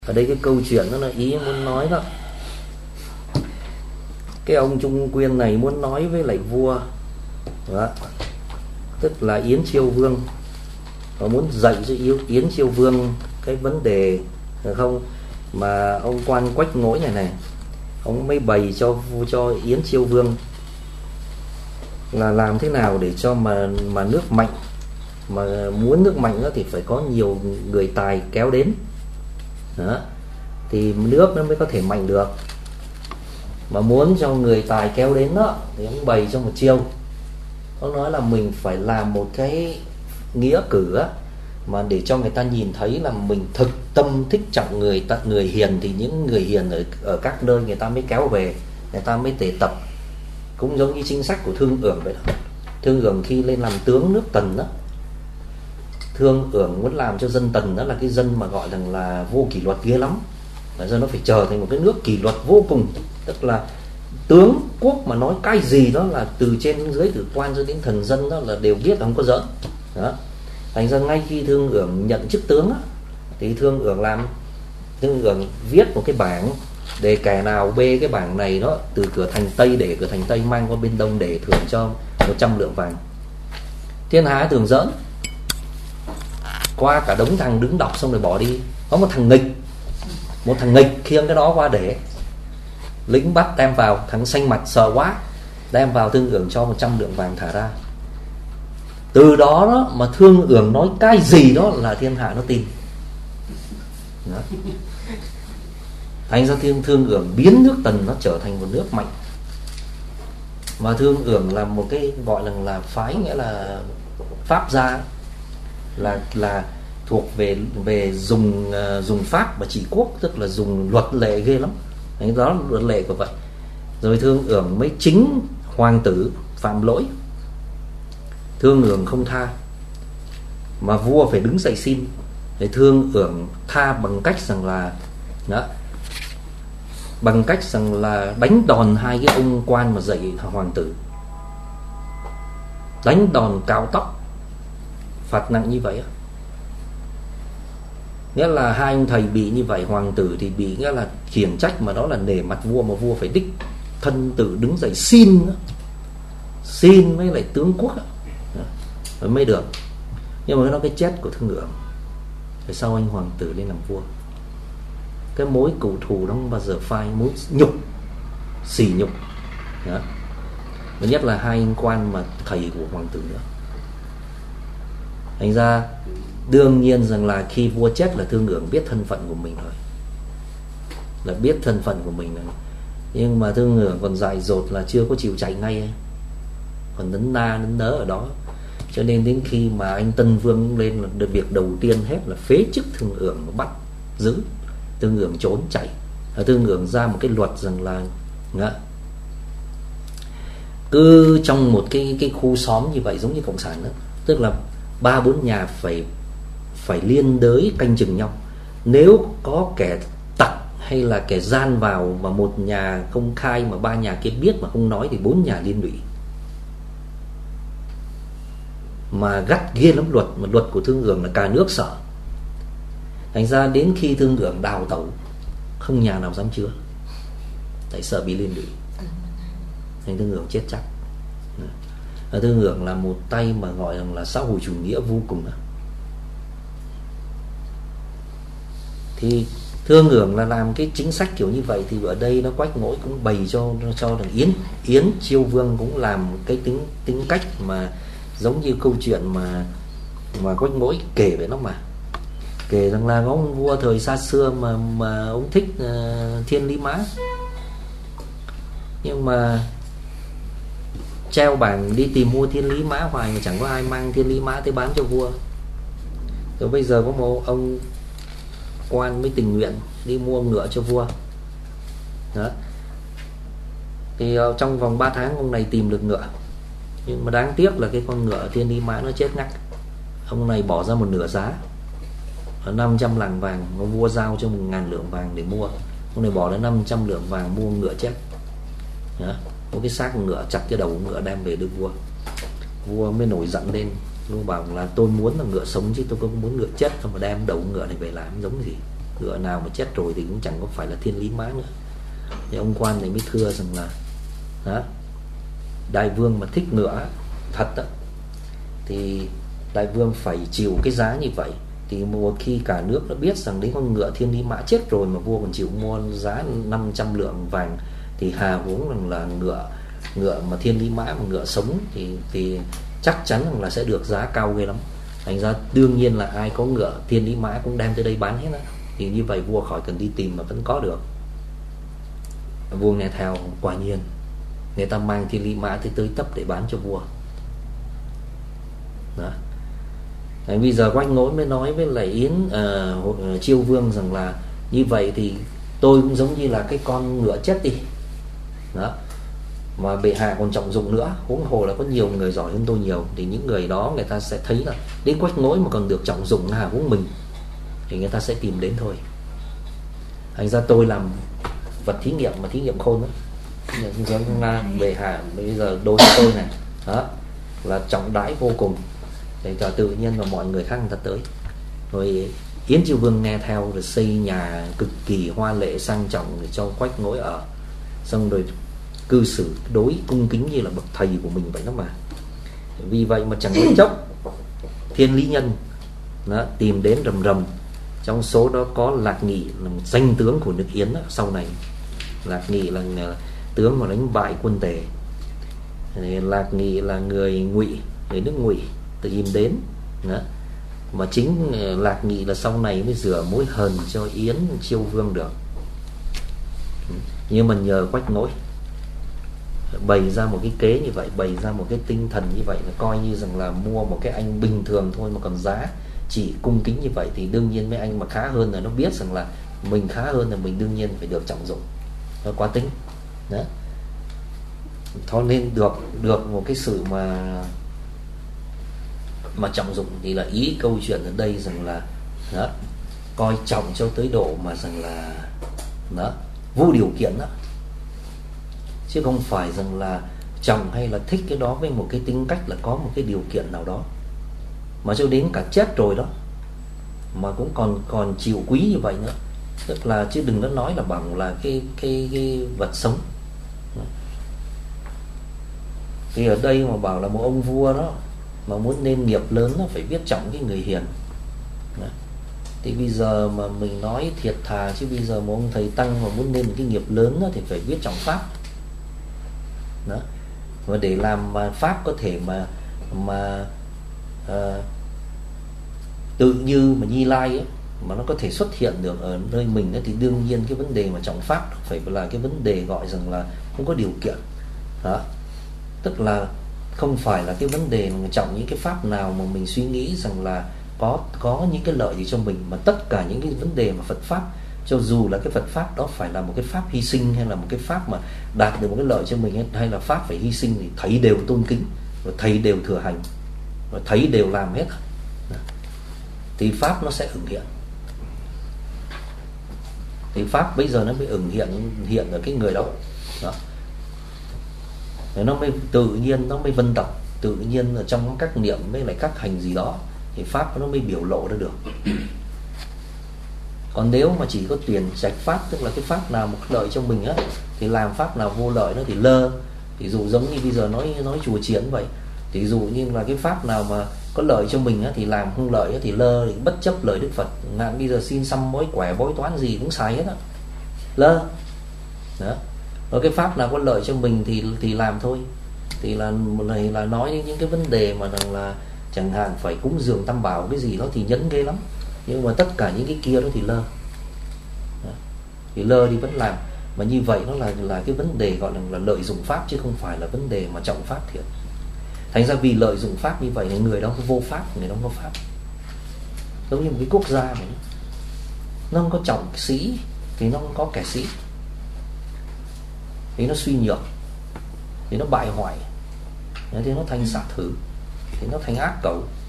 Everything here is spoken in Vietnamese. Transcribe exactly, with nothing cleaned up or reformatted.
Ở đây cái câu chuyện đó là ý muốn nói đó, cái ông Trung Quyên này muốn nói với lại vua đó, tức là Yến Chiêu Vương, và muốn dạy cho Yến Chiêu Vương cái vấn đề được không, mà ông quan Quách Ngỗi này này, ông mới bày cho cho Yến Chiêu Vương là làm thế nào để cho mà mà nước mạnh, mà muốn nước mạnh đó thì phải có nhiều người tài kéo đến đó, thì nước nó mới có thể mạnh được. Mà muốn cho người tài kéo đến đó thì ông bày cho một chiêu. Ông nói là mình phải làm một cái nghĩa cử á, mà để cho người ta nhìn thấy là mình thực tâm thích trọng người tận người hiền, thì những người hiền ở, ở các nơi người ta mới kéo về, người ta mới tề tập. Cũng giống như chính sách của Thương Ưởng vậy đó. Thương Ưởng khi lên làm tướng nước Tần đó, Thương Ưởng muốn làm cho dân Tần đó là cái dân mà gọi rằng là vô kỷ luật ghê lắm, là do nó phải trở thành một cái nước kỷ luật vô cùng. Tức là tướng quốc mà nói cái gì đó là từ trên đến dưới, từ quan cho đến thần dân đó là đều biết là không có giỡn đó. Thành ra ngay khi Thương Ưởng nhận chức tướng đó, thì Thương Ưởng làm Thương Ưởng viết một cái bảng để kẻ nào bê cái bảng này đó từ cửa thành Tây để cửa thành Tây mang qua bên Đông để thưởng cho một trăm lượng vàng. Thiên hạ tưởng giỡn, qua cả đống thằng đứng đọc xong rồi bỏ đi. Có một thằng nghịch, một thằng nghịch khiêng cái đó qua để lính bắt đem vào, thằng xanh mặt sợ quá, đem vào Thương Ưởng cho một trăm lượng vàng thả ra. Từ đó đó mà Thương Ưởng nói cái gì đó là thiên hạ nó tin đó. Thành ra Thương Thương Ưởng biến nước Tần nó trở thành một nước mạnh. Mà Thương Ưởng là một cái gọi là là phái, nghĩa là pháp gia, là là thuộc về về dùng uh, dùng pháp và trị quốc, tức là dùng luật lệ ghê lắm. Đấy, đó là luật lệ của vậy. Rồi Thương Ưởng mới chính hoàng tử phạm lỗi, Thương Ưởng không tha, mà vua phải đứng dậy xin. Thì Thương Ưởng tha bằng cách rằng là đó, bằng cách rằng là đánh đòn hai cái ông quan mà dạy hoàng tử, đánh đòn cạo tóc, phạt nặng như vậy á. Nghĩa là hai ông thầy bị như vậy, hoàng tử thì bị nghĩa là khiển trách, mà đó là nể mặt vua, mà vua phải đích thân tự đứng dậy xin đó. Xin với lại tướng quốc đó, mới được. Nhưng mà nó cái chết của Thương Ưởng, rồi sau anh hoàng tử lên làm vua. Cái mối cửu thù đó không bao giờ phai, mối nhục, sỉ nhục đó. Và nhất là hai anh quan mà thầy của hoàng tử nữa. Thành ra đương nhiên rằng là khi vua chết là Thương Ưởng biết thân phận của mình rồi, là biết thân phận của mình rồi. Nhưng mà Thương Ưởng còn dại dột là chưa có chịu chạy ngay, còn nấn na nấn nớ ở đó. Cho nên đến khi mà anh Tân Vương lên là việc đầu tiên hết là phế chức Thương Ưởng và bắt giữ. Thương Ưởng trốn chạy. Thương Ưởng ra một cái luật rằng là ngạ, cứ trong một cái cái khu xóm như vậy, giống như cộng sản đó, tức là ba bốn nhà phải phải liên đới canh chừng nhau. Nếu có kẻ tặc hay là kẻ gian vào mà một nhà không khai mà ba nhà kia biết mà không nói thì bốn nhà liên lụy. Mà gắt ghê lắm luật, mà luật của Thương Ưởng là cả nước sợ. Thành ra đến khi Thương Ưởng đào tẩu, không nhà nào dám chứa, tại sợ bị liên lụy. Thành Thương Ưởng chết chắc. Thương Ưởng là một tay mà gọi rằng là xã hội chủ nghĩa vô cùng đó. Thì Thương Ưởng là làm cái chính sách kiểu như vậy, thì ở đây nó Quách Ngỗi cũng bày cho cho rằng Yến Yến Chiêu Vương cũng làm cái tính tính cách mà giống như câu chuyện mà mà Quách Ngỗi kể về nó, mà kể rằng là có ông vua thời xa xưa mà mà ông thích uh, thiên lý mã, nhưng mà treo bảng đi tìm mua thiên lý mã hoài mà chẳng có ai mang thiên lý mã tới bán cho vua. Rồi bây giờ có một ông quan mới tình nguyện đi mua ngựa cho vua đó. Thì uh, trong vòng ba tháng ông này tìm được ngựa, nhưng mà đáng tiếc là cái con ngựa thiên lý mã nó chết ngắt. Ông này bỏ ra một nửa giá, năm trăm lạng vàng, ông vua giao cho một ngàn lượng vàng để mua. Ông này bỏ ra năm trăm lượng vàng mua ngựa chết đó. Một cái xác ngựa chặt cái đầu ngựa đem về đưa vua. Vua mới nổi giận lên, vua bảo là tôi muốn là ngựa sống chứ tôi không muốn ngựa chết, xong mà đem đầu ngựa này về làm giống gì. ngựa nào mà chết rồi thì cũng chẳng có phải là thiên lý mã nữa. Thì ông quan này mới thưa rằng là đó, đại vương mà thích ngựa thật đó, thì đại vương phải chịu cái giá như vậy. Thì một khi cả nước đã biết rằng đến con ngựa thiên lý mã chết rồi mà vua còn chịu mua giá năm trăm lượng vàng, thì hà huống rằng là ngựa ngựa mà thiên lý mã mà ngựa sống thì thì chắc chắn rằng là sẽ được giá cao ghê lắm. Thành ra đương nhiên là ai có ngựa thiên lý mã cũng đem tới đây bán hết á. Thì như vậy vua khỏi cần đi tìm mà vẫn có được. Vua nghe theo, quả nhiên người ta mang thiên lý mã tới tới tấp để bán cho vua. Đó. Đấy, bây giờ Quách Nỗi mới nói với lại Yến uh, Chiêu Vương rằng là như vậy thì tôi cũng giống như là cái con ngựa chết đi đó, mà bệ hạ còn trọng dụng nữa, huống hồ là có nhiều người giỏi hơn tôi nhiều, thì những người đó người ta sẽ thấy là đến Quách Nỗi mà còn được trọng dụng hà huống mình, thì người ta sẽ tìm đến thôi. Thành ra tôi làm vật thí nghiệm mà thí nghiệm khôn đó, Nga bệ hạ bây giờ đối với tôi này đó là trọng đãi vô cùng, để cho tự nhiên là mọi người khác người ta tới. Rồi Yến Chiêu Vương nghe theo, rồi xây nhà cực kỳ hoa lệ sang trọng để cho Quách Nỗi ở, xong rồi cư xử đối cung kính như là bậc thầy của mình vậy đó mà. Vì vậy mà chẳng mấy chốc thiên lý nhân đó, tìm đến rầm rầm. Trong số đó có Lạc Nghị, là một danh tướng của nước Yến đó. Sau này Lạc Nghị là tướng mà đánh bại quân Tề. Lạc Nghị là người Ngụy, người nước Ngụy tìm đến đó. Mà chính Lạc Nghị là sau này mới rửa mối hờn cho Yến Chiêu Vương được. Nhưng mà nhờ Quách Nỗi bày ra một cái kế như vậy, bày ra một cái tinh thần như vậy, là coi như rằng là mua một cái anh bình thường thôi mà còn giá chỉ cung kính như vậy, thì đương nhiên mấy anh mà khá hơn là nó biết rằng là mình khá hơn là mình đương nhiên phải được trọng dụng. Nó quá tính đó. Thôi nên được được một cái sự mà mà trọng dụng, thì là ý câu chuyện ở đây rằng là đó, coi trọng cho tới độ mà rằng là đó, vô điều kiện đó, chứ không phải rằng là trọng hay là thích cái đó với một cái tính cách là có một cái điều kiện nào đó, mà cho đến cả chết rồi đó mà cũng còn còn chịu quý như vậy nữa. Tức là chứ đừng có nói là bằng là cái cái, cái vật sống. Thì ở đây mà bảo là một ông vua đó mà muốn nên nghiệp lớn nó phải biết trọng cái người hiền đó. Thì bây giờ mà mình nói thiệt thà, chứ bây giờ một ông thầy tăng mà muốn nên một cái nghiệp lớn đó, thì phải biết trọng pháp đó. Và để làm mà pháp có thể mà mà uh, tự như mà Như Lai ấy, mà nó có thể xuất hiện được ở nơi mình đó, thì đương nhiên cái vấn đề mà trọng pháp phải là cái vấn đề gọi rằng là không có điều kiện đó. Tức là không phải là cái vấn đề mà trọng những cái pháp nào mà mình suy nghĩ rằng là có có những cái lợi gì cho mình, mà tất cả những cái vấn đề mà Phật pháp, cho dù là cái Phật pháp đó phải là một cái pháp hy sinh, hay là một cái pháp mà đạt được một cái lợi cho mình, hay là pháp phải hy sinh, thì thầy đều tôn kính, và thầy đều thừa hành, và thầy đều làm hết, thì pháp nó sẽ ửng hiện. Thì pháp bây giờ nó mới ửng hiện hiện ở cái người đó, đó. Rồi nó mới tự nhiên, nó mới vân tập tự nhiên ở trong các niệm với lại các hành gì đó, thì pháp nó mới biểu lộ ra được. Còn nếu mà chỉ có tuyển trạch pháp, tức là cái pháp nào một lợi cho mình á, thì làm pháp nào vô lợi nó thì lơ. Ví dụ giống như bây giờ nói nói chùa chiền vậy, ví dụ như là cái pháp nào mà có lợi cho mình á, thì làm, không lợi á, thì lơ, thì bất chấp lời Đức Phật. Ngạn bây giờ xin xăm bói quẻ bói toán gì cũng xài hết á, lơ đó. Rồi cái pháp nào có lợi cho mình thì thì làm thôi. Thì là một này là nói những cái vấn đề mà rằng là chẳng hạn phải cúng dường tam bảo cái gì đó thì nhấn ghê lắm, nhưng mà tất cả những cái kia đó thì lơ đó. Thì lơ đi vẫn làm. Mà như vậy nó là là cái vấn đề gọi là, là lợi dụng pháp, chứ không phải là vấn đề mà trọng pháp thiệt. Thành ra vì lợi dụng pháp như vậy thì người đó có vô pháp, người đó không có pháp. Giống như một cái quốc gia này, nó không có trọng sĩ thì nó không có kẻ sĩ, thì nó suy nhược, thì nó bại hoại, thì nó thành xạ thử, thì nó thành ác cẩu.